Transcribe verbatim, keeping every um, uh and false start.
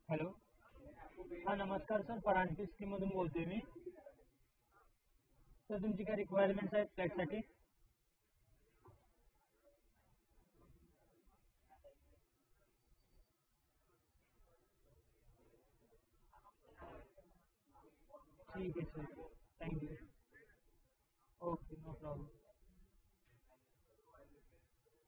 Hello. हां नमस्कार sir, Paranjpe स्कीममधून बोलतोय मी. सर तुमची काय रिक्वायरमेंट्स आहेत फ्लॅटसाठी? ठीक आहे सर. थँक्यू. ओके.